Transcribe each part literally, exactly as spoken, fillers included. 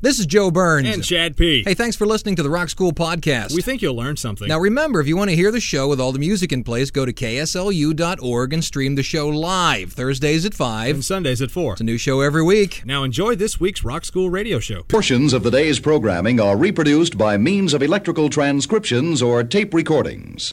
This is Joe Burns. And Chad P. Hey, thanks for listening to the Rock School Podcast. We think you'll learn something. Now remember, if you want to hear the show with all the music in place, go to K S L U dot org and stream the show live, Thursdays at five. And Sundays at four. It's a new show every week. Now enjoy this week's Rock School radio show. Portions of the day's programming are reproduced by means of electrical transcriptions or tape recordings.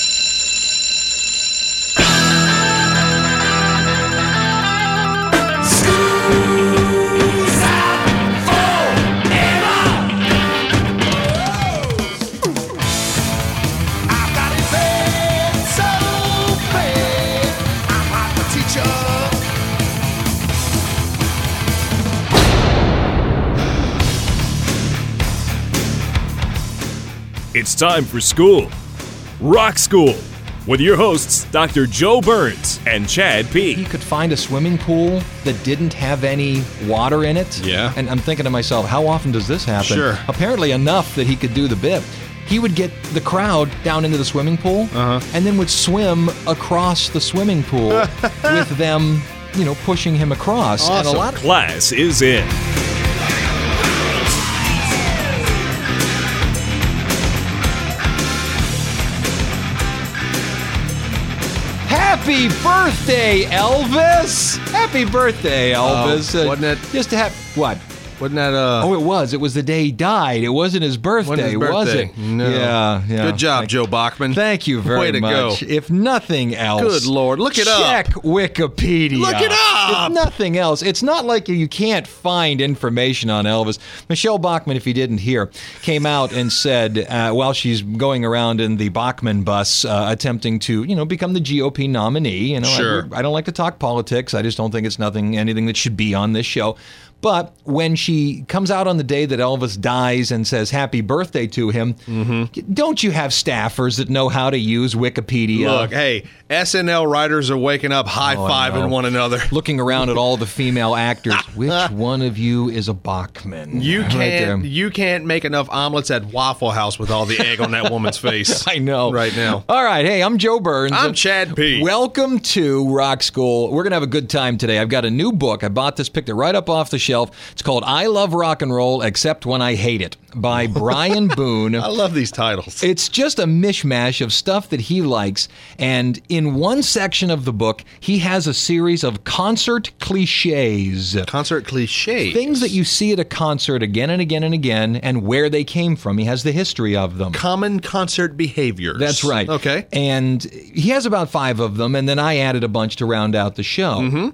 It's time for school. Rock School. With your hosts, Doctor Joe Burns and Chad P. He could find a swimming pool that didn't have any water in it. Yeah. And I'm thinking to myself, how often does this happen? Sure. Apparently enough that he could do the bit. He would get the crowd down into the swimming pool uh-huh. and then would swim across the swimming pool with them, you know, pushing him across. Awesome. And a lot of Class is in. Happy birthday, Elvis! Happy birthday, Elvis! Oh, wasn't it- Just to have what? Wasn't that, uh... Oh, it was. It was the day he died. It wasn't his birthday, Wasn't his was birthday. it? No. Yeah, yeah. Good job, Thank- Joe Bachman. Thank you very Way to much. go. If nothing else, Good Lord, look it up. check Wikipedia. Look it up. If nothing else, it's not like you can't find information on Elvis. Michelle Bachman, if you didn't hear, came out and said uh, while she's going around in the Bachman bus, uh, attempting to, you know, become the G O P nominee. You know, Sure. I, I don't like to talk politics. I just don't think it's nothing, anything that should be on this show. But when she comes out on the day that Elvis dies and says happy birthday to him, mm-hmm. don't you have staffers that know how to use Wikipedia? Look, hey, S N L writers are waking up high-fiving know. one another. Looking around at all the female actors, which one of you is a Bachman? You Right can't there. you can't make enough omelets at Waffle House with all the egg on that woman's face. I know. Right now. All right, hey, I'm Joe Burns. I'm Chad P. Welcome to Rock School. We're going to have a good time today. I've got a new book. I bought this, picked it right up off the shelf. It's called I Love Rock and Roll, Except When I Hate It, by Brian Boone. I love these titles. It's just a mishmash of stuff that he likes, and in one section of the book, he has a series of concert cliches. Concert cliches. Things that you see at a concert again and again and again, and where they came from. He has the history of them. Common concert behaviors. That's right. Okay. And he has about five of them, and then I added a bunch to round out the show. Mm-hmm.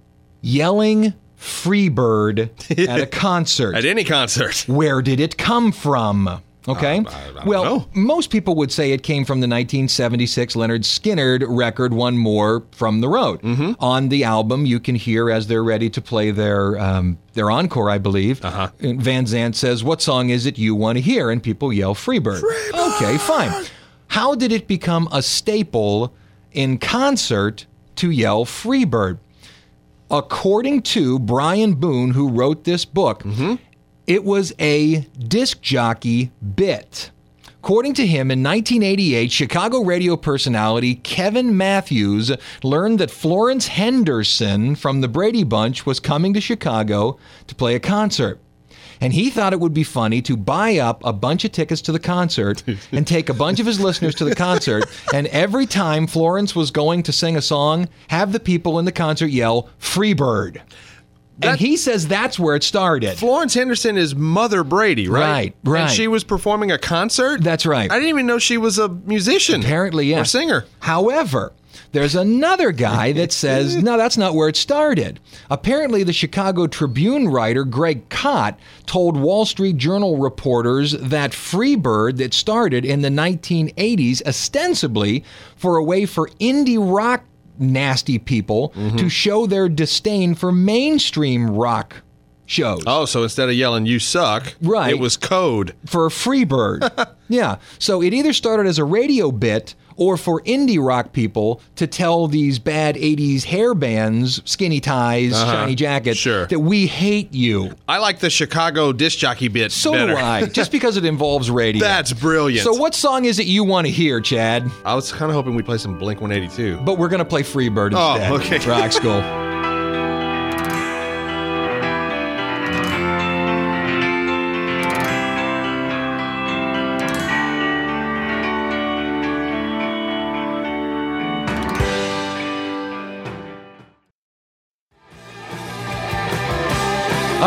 Yelling Freebird at a concert. At any concert. Where did it come from? Okay. Uh, I- I don't well, know. most people would say it came from the nineteen seventy-six Leonard Skinner record, One More from the Road. Mm-hmm. On the album, you can hear as they're ready to play their um, their encore, I believe. Uh-huh. Van Zandt says, "What song is it you want to hear?" And people yell, "Freebird." Freebird! Okay, fine. How did it become a staple in concert to yell Freebird? According to Brian Boone, who wrote this book, Mm-hmm. it was a disc jockey bit. According to him, in nineteen eighty-eight, Chicago radio personality Kevin Matthews learned that Florence Henderson from the Brady Bunch was coming to Chicago to play a concert. And he thought it would be funny to buy up a bunch of tickets to the concert and take a bunch of his listeners to the concert, and every time Florence was going to sing a song, have the people in the concert yell, "Freebird." That- And he says that's where it started. Florence Henderson is Mother Brady, right? Right, right. And she was performing a concert? That's right. I didn't even know she was a musician. Apparently, yes. Or singer. However, there's another guy that says, no, that's not where it started. Apparently, the Chicago Tribune writer Greg Kot told Wall Street Journal reporters that Freebird that started in the nineteen eighties ostensibly for a way for indie rock nasty people Mm-hmm. to show their disdain for mainstream rock shows. Oh, so instead of yelling, "You suck," Right. it was code. For Freebird. Yeah. So it either started as a radio bit or for indie rock people to tell these bad eighties hair bands, skinny ties, Uh-huh. shiny jackets, Sure. that we hate you. I like the Chicago disc jockey bit So better. do I, just because it involves radio. That's brilliant. So what song is it you want to hear, Chad? I was kind of hoping we'd play some Blink one eighty-two. But we're going to play Freebird Oh, instead. okay. Rock School.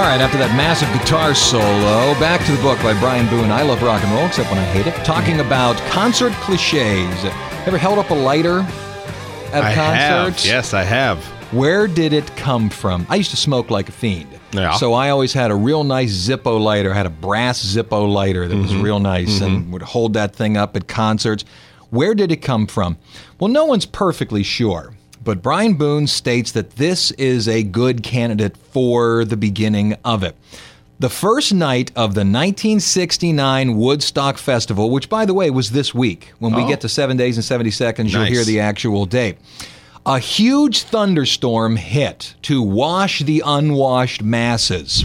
right, after that massive guitar solo, back to the book by Brian Boone. I love rock and roll, except when I hate it. Talking about concert cliches. Ever held up a lighter at a I concert? have. Yes, I have. Where did it come from? I used to smoke like a fiend. Yeah. So I always had a real nice Zippo lighter. I had a brass Zippo lighter that was Mm-hmm. real nice Mm-hmm. and would hold that thing up at concerts. Where did it come from? Well, no one's perfectly sure. But Brian Boone states that this is a good candidate for the beginning of it. The first night of the nineteen sixty-nine Woodstock Festival, which, by the way, was this week. When we Oh. get to seven days and seventy seconds, you'll Nice. hear the actual date. A huge thunderstorm hit to wash the unwashed masses.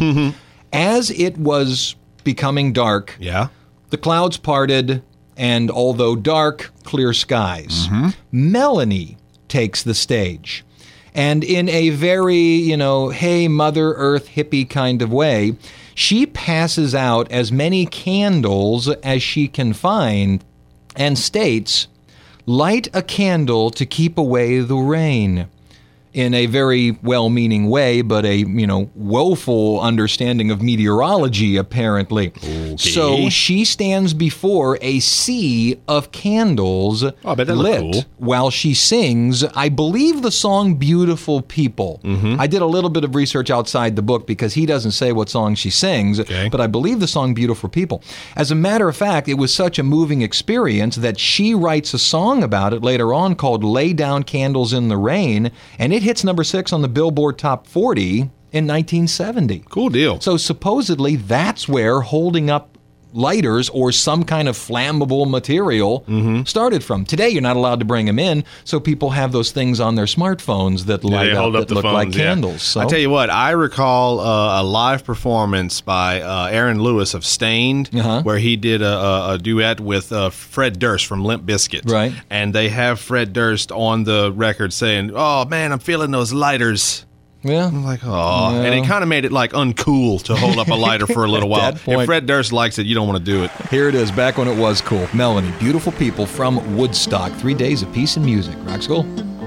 As it was becoming dark, Yeah. the clouds parted, and although dark, clear skies. Melanie takes the stage. And in a very, you know, hey, Mother Earth hippie kind of way, she passes out as many candles as she can find and states, "Light a candle to keep away the rain." In a very well-meaning way, but a, you know, woeful understanding of meteorology, apparently. So she stands before a sea of candles Oh, I bet that looked lit cool. while she sings, I believe, the song Beautiful People. Mm-hmm. I did a little bit of research outside the book because he doesn't say what song she sings, Okay. but I believe the song Beautiful People. As a matter of fact, it was such a moving experience that she writes a song about it later on called Lay Down Candles in the Rain, and it hits number six on the Billboard Top forty in nineteen seventy. Cool deal. So supposedly that's where holding up lighters or some kind of flammable material started from. Today you're not allowed to bring them in, so people have those things on their smartphones that light they up, hold up that the look phones, like yeah. candles. So I tell you what, I recall uh, a live performance by uh, Aaron Lewis of Stained, Uh-huh. where he did a, a, a duet with uh, Fred Durst from Limp Bizkit. Right. And they have Fred Durst on the record saying, "Oh man, I'm feeling those lighters." yeah. I'm like, oh, and it kind of made it like uncool to hold up a lighter for a little while. that point- If Fred Durst likes it, you don't want to do it. Here it is, back when it was cool. Melanie, Beautiful People from Woodstock. Three days of peace and music. Rock School.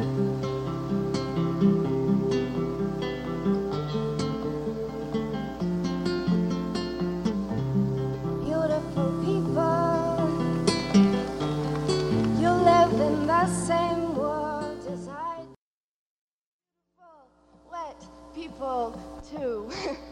Beautiful people, you live in the same world as I do. Let people too.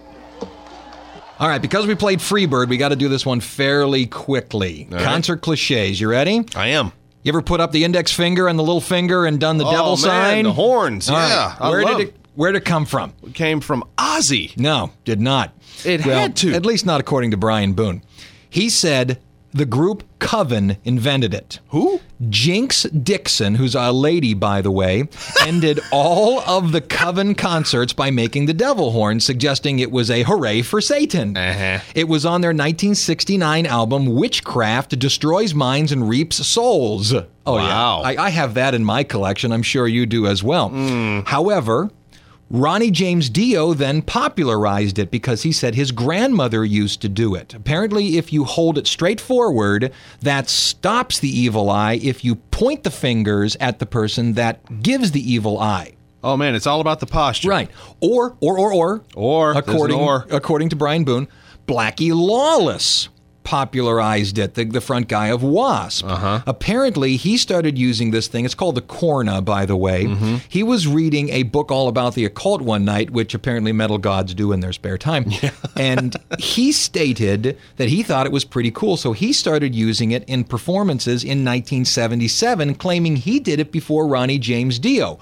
All right, because we played Freebird, we got to do this one fairly quickly. All right. Concert cliches. You ready? I am. You ever put up the index finger and the little finger and done the Oh, devil man, sign? the horns. All right. Yeah, I Where love did it where did it come from? It came from Ozzy. No, did not. It Well, had to. At least not according to Brian Boone. He said the group Coven invented it. Who? Jinx Dixon, who's a lady, by the way, ended all of the Coven concerts by making the devil horn, suggesting it was a hooray for Satan. Uh-huh. It was on their nineteen sixty-nine album, Witchcraft Destroys Minds and Reaps Souls. Oh, Wow. yeah. I, I have that in my collection. I'm sure you do as well. However, Ronnie James Dio then popularized it because he said his grandmother used to do it. Apparently, if you hold it straight forward, that stops the evil eye. If you point the fingers at the person, that gives the evil eye. Oh man, it's all about the posture. Right. Or, or, or, or, Or, there's an according, or. according to Brian Boone, Blackie Lawless popularized it, the, the front guy of Wasp. Uh-huh. Apparently, he started using this thing. It's called the Corna, by the way. Mm-hmm. He was reading a book all about the occult one night, which apparently metal gods do in their spare time. And he stated that he thought it was pretty cool, so he started using it in performances in nineteen seventy-seven, claiming he did it before Ronnie James Dio.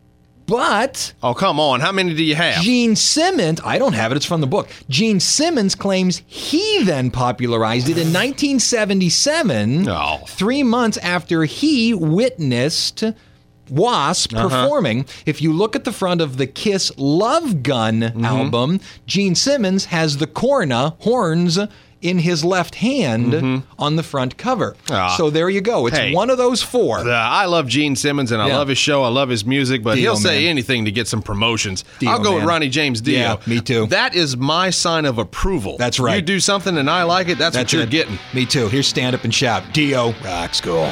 But Oh come on, how many do you have? Gene Simmons, I don't have it, it's from the book. Gene Simmons claims he then popularized it in nineteen seventy-seven, Oh. three months after he witnessed Wasp Uh-huh. performing. If you look at the front of the Kiss Love Gun Mm-hmm. album, Gene Simmons has the corna, horns, in his left hand on the front cover. Mm-hmm. Ah. So there you go. It's Hey. one of those four. Uh, I love Gene Simmons and I Yeah. love his show. I love his music, but Dio, he'll say man. anything to get some promotions. Dio, I'll go with man. Ronnie James Dio. Yeah, me too. That is my sign of approval. That's right. You do something and I like it, that's, That's what you're it. getting. Me too. Here's Stand Up and Shout. Dio, Rock School.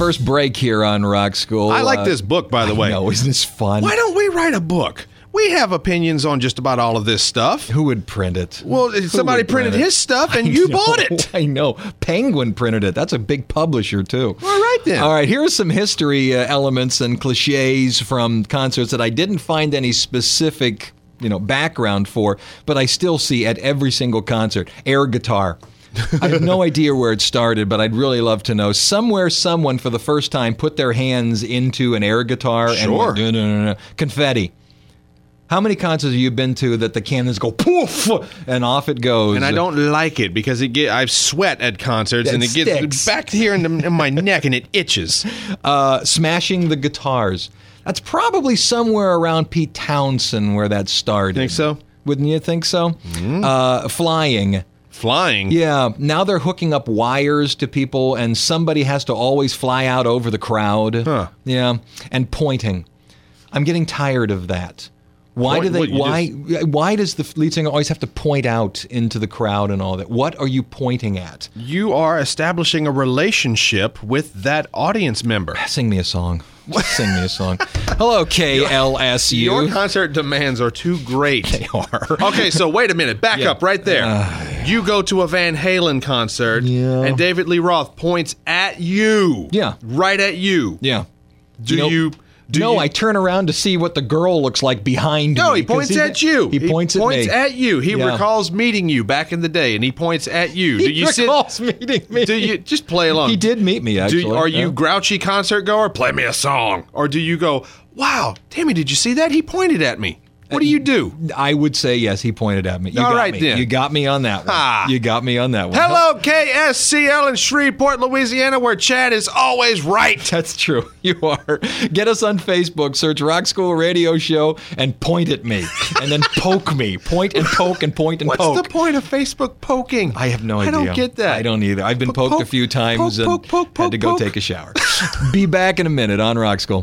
first break here on Rock School. I like Uh, this book, by the way. No, isn't this fun? Why don't we write a book? We have opinions on just about all of this stuff. Who would print it? Well, Who somebody would printed print it? his stuff, and I you know, bought it. I know. Penguin printed it. That's a big publisher, too. All right, then. All right, here are some history uh, elements and cliches from concerts that I didn't find any specific, you know, background for, but I still see at every single concert. Air guitar. I have no idea where it started, but I'd really love to know. Somewhere, someone for the first time put their hands into an air guitar and Sure. went, no, no, no, no. Confetti. How many concerts have you been to that the cannons go poof and off it goes? And I don't like it because it get I sweat at concerts It and it gets sticks. back here in, the, in my neck and it itches. Uh, smashing the guitars. That's probably somewhere around Pete Townsend where that started. Think so? Wouldn't you think so? Mm-hmm. Uh, flying. Flying. Yeah, now they're hooking up wires to people, and somebody has to always fly out over the crowd. Huh. Yeah, and pointing. I'm getting tired of that. Why Point- do they? what, you Why? Why does the lead singer always have to point out into the crowd and all that? What are you pointing at? You are establishing a relationship with that audience member. Sing me a song. Just sing me a song. Hello, K L S U. Your concert demands are too great. They are. Okay, so wait a minute. Back Yeah. up right there. You go to a Van Halen concert, Yeah. and David Lee Roth points at you. Yeah. Right at you. Yeah. Do You know- you... Do no, you, I turn around to see what the girl looks like behind me. No, he 'cause points at you. He points at points me. at you. He Yeah. recalls meeting you back in the day, and he points at you. He do you sit? recalls meeting me. Do you just play along? He did meet me, actually. Do, are you Yeah. grouchy concert goer? Play me a song. Or do you go, wow, Tammy, did you see that? He pointed at me. What do you do? I would say yes. He pointed at me. You All got right, me. then. You got me on that one. Ah. You got me on that one. Hello, K S C L in Shreveport, Louisiana, where Chad is always right. That's true. You are. Get us on Facebook. Search Rock School Radio Show and point at me, and then poke me. Point and poke and point and What's poke. the point of Facebook poking? I have no idea. I don't get that. I don't either. I've been Poke, poked a poke, few times poke, and poke, poke, had to poke, go poke. take a shower. Be back in a minute on Rock School.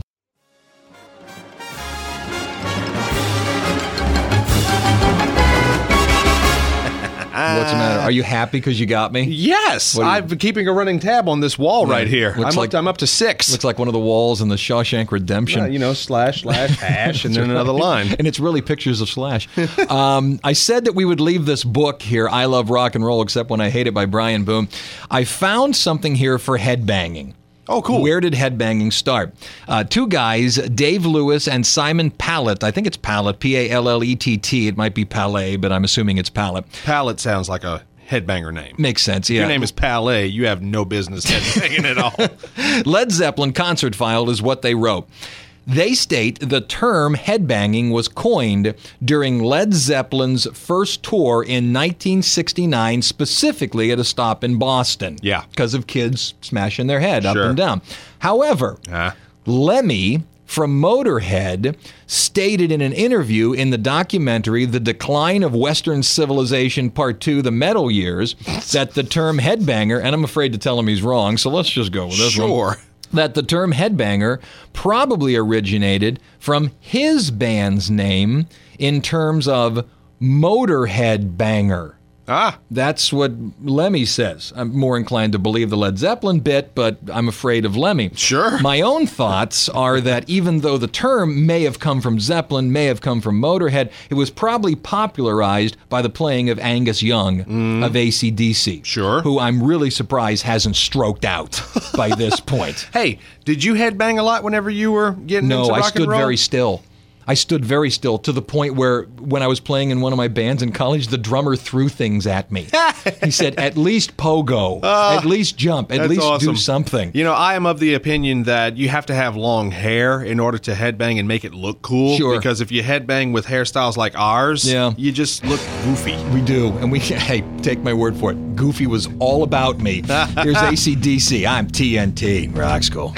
What's the matter? Are you happy because you got me? Yes, What do you- I've been keeping a running tab on this wall right here. Looks I'm, like- up, I'm up to six. Looks like one of the walls in the Shawshank Redemption. Yeah, you know, slash, slash, hash, and then another line. And it's really pictures of Slash. um, I said that we would leave this book here, I Love Rock and Roll, Except When I Hate It by Brian Boom. I found something here for headbanging. Oh, cool. Where did headbanging start? Uh, two guys, Dave Lewis and Simon Pallett. I think it's Pallett, P A L L E T T. It might be Palais, but I'm assuming it's Pallett. Palette sounds like a headbanger name. Makes sense, yeah. Your name is Palais. You have no business headbanging at all. Led Zeppelin Concert File is what they wrote. They state the term headbanging was coined during Led Zeppelin's first tour in nineteen sixty-nine, specifically at a stop in Boston. Yeah. Because of kids smashing their head up Sure. and down. However, Huh? Lemmy from Motorhead stated in an interview in the documentary The Decline of Western Civilization Part two, The Metal Years, that the term headbanger, and I'm afraid to tell him he's wrong, so let's just go with this one. Sure. That the term headbanger probably originated from his band's name in terms of Motorhead banger. Ah, That's what Lemmy says. I'm more inclined to believe the Led Zeppelin bit, but I'm afraid of Lemmy. Sure. My own thoughts are that even though the term may have come from Zeppelin, may have come from Motorhead, it was probably popularized by the playing of Angus Young of A C D C. Sure. Who I'm really surprised hasn't stroked out by this point. hey, did you headbang a lot whenever you were getting No, into I rock stood and roll? very still. I stood very still to the point where when I was playing in one of my bands in college, the drummer threw things at me. He said, at least pogo, at least jump, at That's least awesome. do something. You know, I am of the opinion that you have to have long hair in order to headbang and make it look cool. Sure. Because if you headbang with hairstyles like ours, Yeah. you just look goofy. We do. And we, hey, take my word for it. Goofy was all about me. Here's A C D C. I'm T N T, Rock School.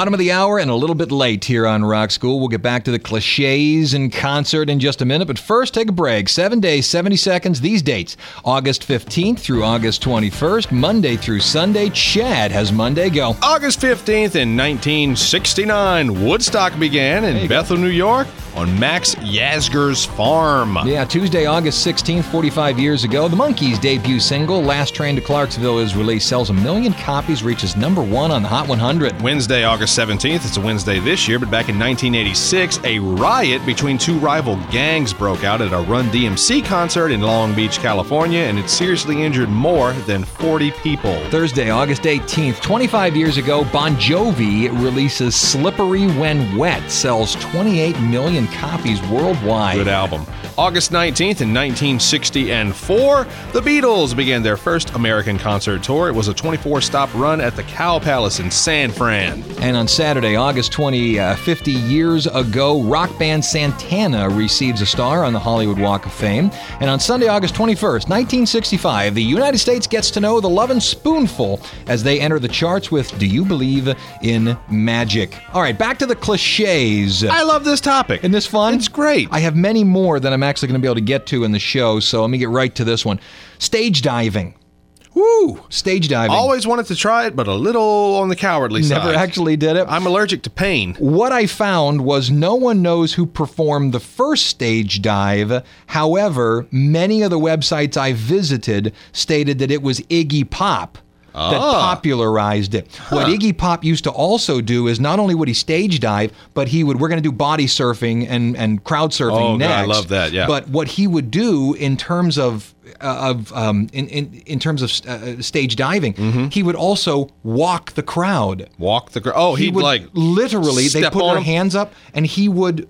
Bottom of the hour and a little bit late here on Rock School. We'll get back to the cliches in concert in just a minute, but first take a break. Seven days, seventy seconds. These dates, August fifteenth through August twenty-first, Monday through Sunday. Chad has Monday. Go. August fifteenth in nineteen sixty-nine, Woodstock began in Bethel, New York on Max Yasgur's farm. Yeah, Tuesday, August sixteenth, forty-five years ago, the Monkees' debut single, Last Train to Clarksville, is released, sells a million copies, reaches number one on the Hot one hundred. Wednesday, August seventeenth, it's a Wednesday this year, but back in nineteen eighty-six, a riot between two rival gangs broke out at a Run D M C concert in Long Beach, California, and it seriously injured more than forty people. Thursday, August eighteenth, twenty-five years ago, Bon Jovi releases Slippery When Wet, sells twenty-eight million copies worldwide. Good album. August nineteenth in nineteen sixty-four, the Beatles began their first American concert tour. It was a twenty-four stop run at the Cow Palace in San Fran. And on Saturday, August twentieth, uh, fifty years ago, rock band Santana receives a star on the Hollywood Walk of Fame. And on Sunday, August twenty-first, nineteen sixty-five, the United States gets to know the Lovin' Spoonful as they enter the charts with Do You Believe in Magic? All right, back to the cliches. I love this topic. Isn't this fun? It's great. I have many more that I'm actually going to be able to get to in the show, so let me get right to this one. Stage diving. Woo! Stage diving. Always wanted to try it, but a little on the cowardly side. Never actually did it. I'm allergic to pain. What I found was no one knows who performed the first stage dive. However, many of the websites I visited stated that it was Iggy Pop that Ah. popularized it. What Iggy Pop used to also do is not only would he stage dive, but he would, we're going to do body surfing and, and crowd surfing Oh, God, next. I love that, yeah. But what he would do in terms of uh, of um, in, in in terms of uh, stage diving, Mm-hmm. he would also walk the crowd. Walk the... Gr- oh, He he'd would like... literally, they step put on their him? hands up, and he would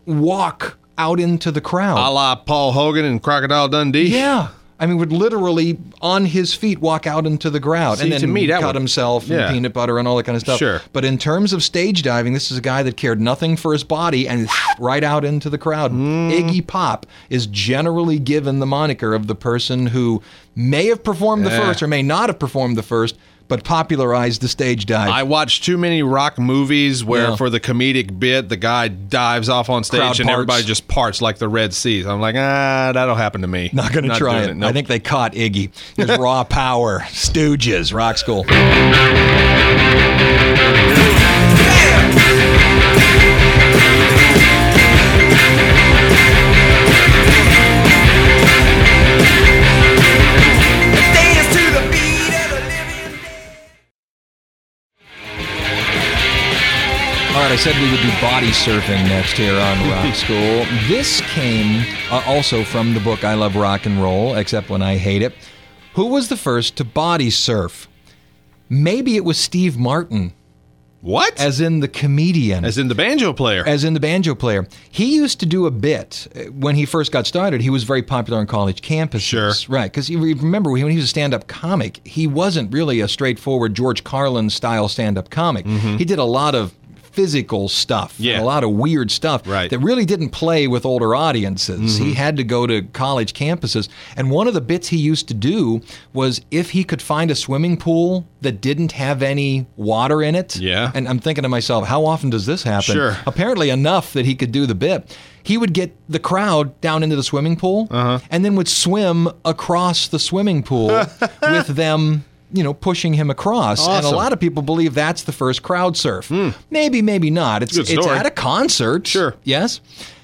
walk out into the crowd. A la Paul Hogan and Crocodile Dundee. Yeah. I mean, would literally, on his feet, walk out into the crowd. See, and then to me, that cut would- himself and yeah. peanut butter and all that kind of stuff. Sure. But in terms of stage diving, this is a guy that cared nothing for his body and right out into the crowd. Mm. Iggy Pop is generally given the moniker of the person who may have performed the Yeah. first or may not have performed the first, but popularized the stage dive. I watched too many rock movies where Yeah. for the comedic bit, the guy dives off on stage Crowd and parts. everybody just parts like the Red Sea. I'm like, ah, that'll happen to me. Not going to try doing it. Nope. I think they caught Iggy. Here's Raw Power, Stooges, Rock School. All right, I said we would do body surfing next here on Rock School. This came uh, also from the book I Love Rock and Roll, except when I hate it. Who was the first to body surf? Maybe it was Steve Martin, What? As, as in the comedian. in the banjo player. As in the banjo player. He used to do a bit uh, when he first got started. He was very popular on college campuses. Sure. Right, because you remember when he was a stand-up comic, he wasn't really a straightforward George Carlin-style stand-up comic. He did a lot of physical stuff, Yeah. and a lot of weird stuff Right. that really didn't play with older audiences. He had to go to college campuses. And one of the bits he used to do was if he could find a swimming pool that didn't have any water in it. Yeah. And I'm thinking to myself, how often does this happen? Sure. Apparently enough that he could do the bit. He would get the crowd down into the swimming pool Uh-huh. and then would swim across the swimming pool with them, you know, pushing him across. And a Awesome. lot of people believe that's the first crowd surf. Maybe, maybe not. It's Good it's story. at a concert. Sure. Yes.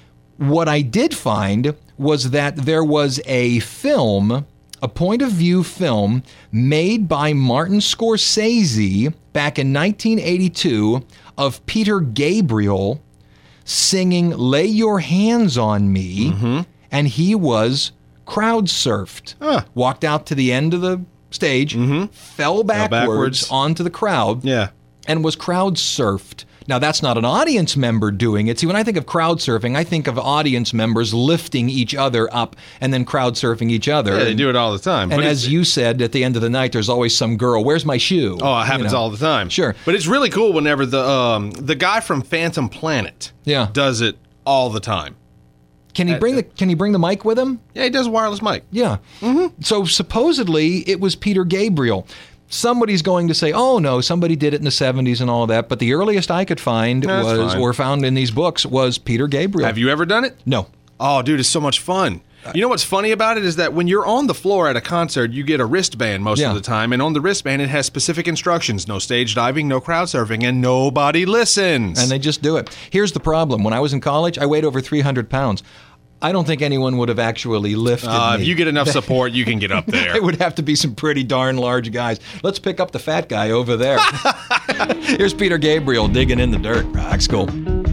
What I did find was that there was a film, a point of view film made by Martin Scorsese back in nineteen eighty-two of Peter Gabriel singing Lay Your Hands on Me, Mm-hmm. and he was crowd surfed. Walked out to the end of the stage, fell backwards, backwards. onto the crowd, Yeah. and was crowd surfed. Now, that's not an audience member doing it. See, when I think of crowd surfing, I think of audience members lifting each other up and then crowd surfing each other. Yeah, they do it all the time. And but as it's- you said, at the end of the night, there's always some girl. Where's my shoe? Oh, it happens You know. all the time. Sure. But it's really cool whenever the um, the guy from Phantom Planet Yeah. does it all the time. Can he bring the Can he bring the mic with him? Yeah, he does a wireless mic. Yeah. Mm-hmm. So supposedly it was Peter Gabriel. somebody's going to say, oh, no, somebody did it in the seventies and all that. But the earliest I could find That's was, fine. or found in these books, was Peter Gabriel. Have you ever done it? No. Oh, dude, it's so much fun. You know what's funny about it is that when you're on the floor at a concert, you get a wristband most Yeah. of the time, and on the wristband it has specific instructions: no stage diving, no crowd surfing, and nobody listens. And they just do it. Here's the problem. When I was in college, I weighed over three hundred pounds. I don't think anyone would have actually lifted uh, me. if you get enough support, you can get up there. It would have to be some pretty darn large guys. Let's pick up the fat guy over there. Here's Peter Gabriel digging in the dirt. Rock School.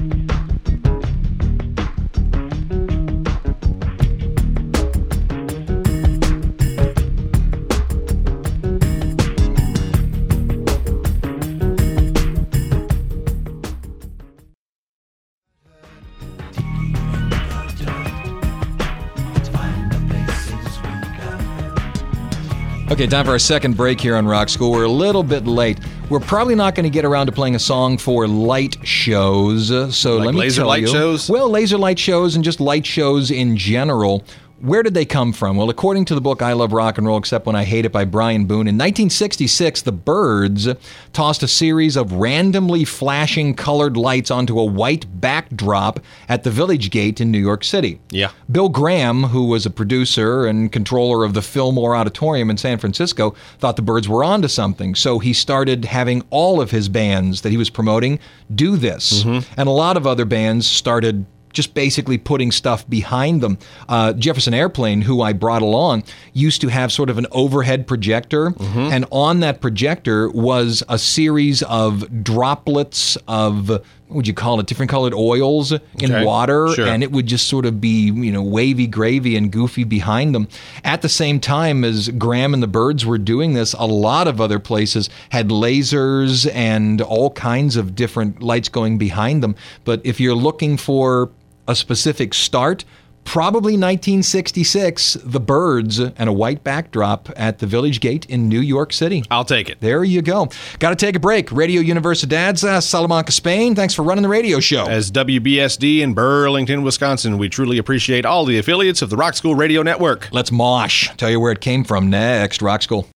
Okay, time for our second break here on Rock School. We're a little bit late. We're probably not going to get around to playing a song for light shows. So Like let me laser tell light you. shows? Well, laser light shows and just light shows in general. Where did they come from? Well, according to the book I Love Rock and Roll Except When I Hate It by Brian Boone, in nineteen sixty-six, the Byrds tossed a series of randomly flashing colored lights onto a white backdrop at the Village Gate in New York City. Yeah. Bill Graham, who was a producer and controller of the Fillmore Auditorium in San Francisco, thought the Byrds were onto something. So he started having all of his bands that he was promoting do this. And a lot of other bands started just basically putting stuff behind them. Uh, Jefferson Airplane, who I brought along, used to have sort of an overhead projector, and on that projector was a series of droplets of, what would you call it, different colored oils in Okay, water, sure. and it would just sort of be, you know, wavy gravy and goofy behind them. At the same time as Graham and the Byrds were doing this, a lot of other places had lasers and all kinds of different lights going behind them. But if you're looking for a specific start, probably nineteen sixty-six, the Byrds and a white backdrop at the Village Gate in New York City. I'll take it. There you go. Got to take a break. Radio Universidad, uh, Salamanca, Spain. Thanks for running the radio show. As W B S D in Burlington, Wisconsin, we truly appreciate all the affiliates of the Rock School Radio Network. Let's mosh. Tell you where it came from next. Rock School.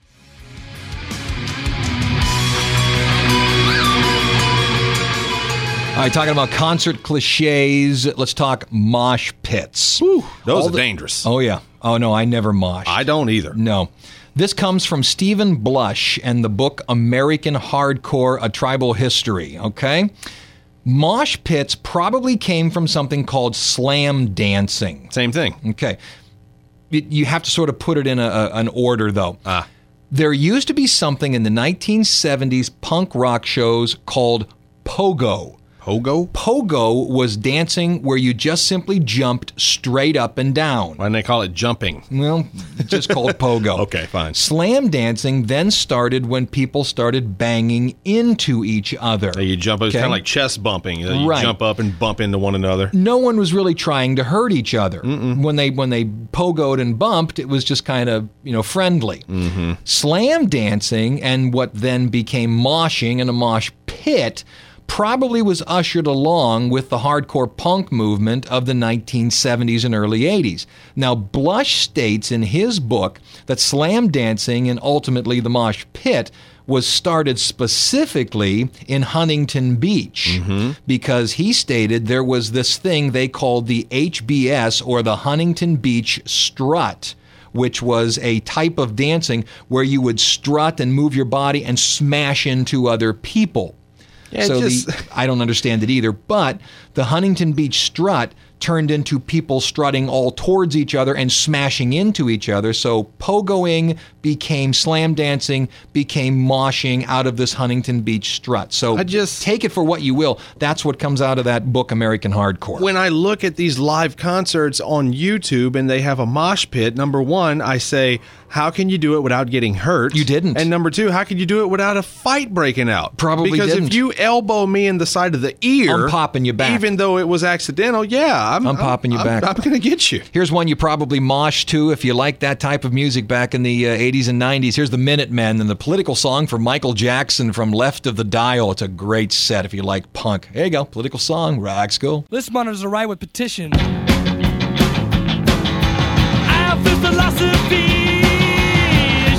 All right, talking about concert cliches, let's talk mosh pits. Those All are the- dangerous. Oh, yeah. Oh, no, I never mosh. I don't either. No. This comes from Stephen Blush and the book American Hardcore, A Tribal History, okay? Mosh pits probably came from something called slam dancing. Same thing. Okay. It, you have to sort of put it in a, a, an order, though. Ah. There used to be something in the nineteen seventies punk rock shows called pogo. Pogo? Pogo was dancing where you just simply jumped straight up and down. Why do they call it jumping? Well, it's just called pogo. Okay, fine. Slam dancing then started when people started banging into each other. So you jump, it's Okay. kind of like chest bumping. You Right. jump up and bump into one another. No one was really trying to hurt each other. When they when they pogoed and bumped, it was just kind of, you know, friendly. Mm-hmm. Slam dancing and what then became moshing and a mosh pit probably was ushered along with the hardcore punk movement of the nineteen seventies and early eighties. Now, Blush states in his book that slam dancing and ultimately the mosh pit was started specifically in Huntington Beach because he stated there was this thing they called the H B S, or the Huntington Beach Strut, which was a type of dancing where you would strut and move your body and smash into other people. Yeah, it so just- the, I don't understand it either, but the Huntington Beach Strut turned into people strutting all towards each other and smashing into each other. So pogoing became slam dancing, became moshing out of this Huntington Beach Strut. So I just- take it for what you will. That's what comes out of that book, American Hardcore. When I look at these live concerts on YouTube and they have a mosh pit, number one, I say, how can you do it without getting hurt? You didn't. And number two, how can you do it without a fight breaking out? Probably Because didn't. if you elbow me in the side of the ear, I'm popping you back. Even though it was accidental, yeah, I'm, I'm popping you I'm, back. I'm, I'm going to get you. Here's one you probably moshed to if you like that type of music back in the uh, eighties and nineties. Here's the Minutemen and the political song from Michael Jackson from Left of the Dial. It's a great set if you like punk. There you go. Political song, Rock School. List monitors are right with petition. I have this philosophy. As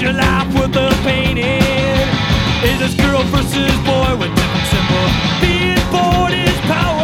a life worth the painting. Is this girl versus boy with different symbol? Being bored is power.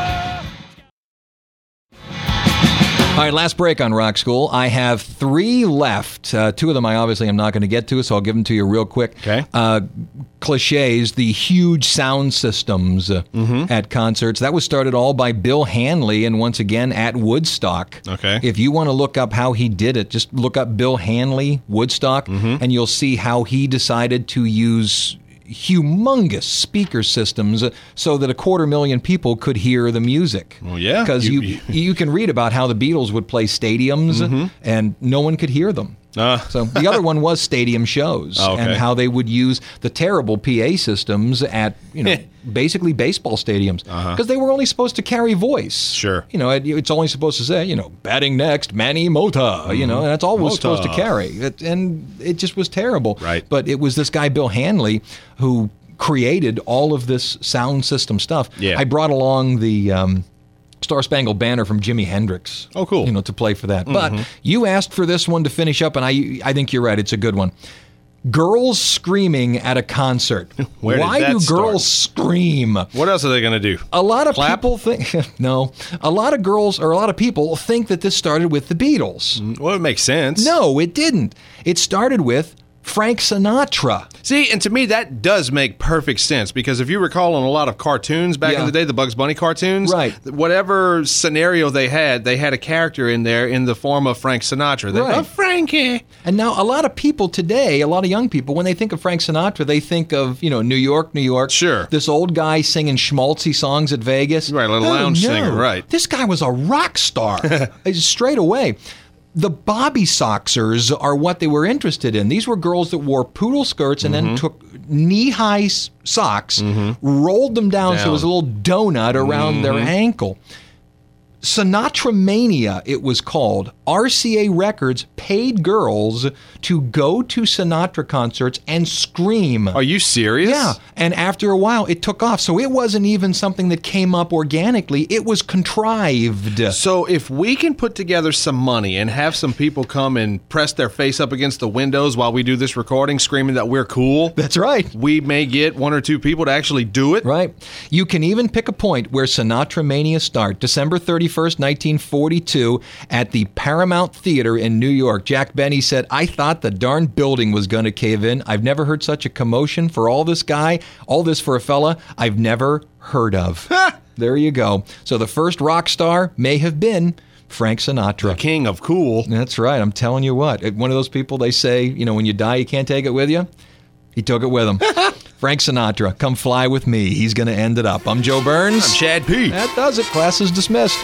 All right, last break on Rock School. I have three left. Uh, two of them I obviously am not going to get to, so I'll give them to you real quick. Okay. Uh, cliches, the huge sound systems uh, Mm-hmm. at concerts. That was started all by Bill Hanley, and once again at Woodstock. Okay. If you want to look up how he did it, just look up Bill Hanley, Woodstock, Mm-hmm. and you'll see how he decided to use humongous speaker systems so that a quarter million people could hear the music. Well, yeah. Because you, You- you you can read about how the Beatles would play stadiums and no one could hear them. Uh. So the other one was stadium shows Oh, okay. and how they would use the terrible P A systems at, you know, basically baseball stadiums because they were only supposed to carry voice. Sure. You know, it, it's only supposed to say, you know, batting next, Manny Mota, you know, and that's all it was Mota. supposed to carry. It, and it just was terrible. Right. But it was this guy, Bill Hanley, who created all of this sound system stuff. Yeah. I brought along the um, Star Spangled Banner from Jimi Hendrix. Oh, cool. You know, to play for that. But you asked for this one to finish up, and I I think you're right. It's a good one. Girls screaming at a concert. Where did Why that do start? girls scream? What else are they going to do? A lot of Clap? people think no. A lot of girls or a lot of people think that this started with the Beatles. Well, it makes sense. No, it didn't. It started with Frank Sinatra. See, and to me, that does make perfect sense because if you recall on a lot of cartoons back Yeah. in the day, the Bugs Bunny cartoons, Right. whatever scenario they had, they had a character in there in the form of Frank Sinatra. They, Right. Oh, Frankie. And now a lot of people today, a lot of young people, when they think of Frank Sinatra, they think of, you know, New York, New York. Sure. This old guy singing schmaltzy songs at Vegas. Right, a little Oh, lounge no. singer, right. This guy was a rock star. It's straight away. The Bobby Soxers are what they were interested in. These were girls that wore poodle skirts and Mm-hmm. then took knee-high s- socks, rolled them down, so Down. it was a little donut around their ankle. Sinatra Mania, it was called. R C A Records paid girls to go to Sinatra concerts and scream. Are you serious? Yeah, and after a while, it took off. So it wasn't even something that came up organically. It was contrived. So if we can put together some money and have some people come and press their face up against the windows while we do this recording, screaming that we're cool, That's right. we may get one or two people to actually do it. Right. You can even pick a point where Sinatra Mania start. December thirty-first, nineteen forty-two, at the Paramount Theater in New York. Jack Benny said, I thought the darn building was going to cave in. I've never heard such a commotion for all this guy, all this for a fella I've never heard of. There you go. So the first rock star may have been Frank Sinatra. The king of cool. That's right. I'm telling you what. One of those people, they say, you know, when you die, you can't take it with you. He took it with him. Frank Sinatra, come fly with me. He's going to end it up. I'm Joe Burns. I'm Chad P. That does it. Class is dismissed.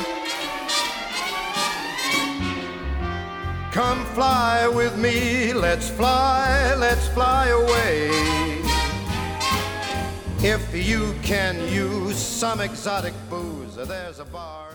Come fly with me, let's fly, let's fly away. If you can use some exotic booze, there's a bar.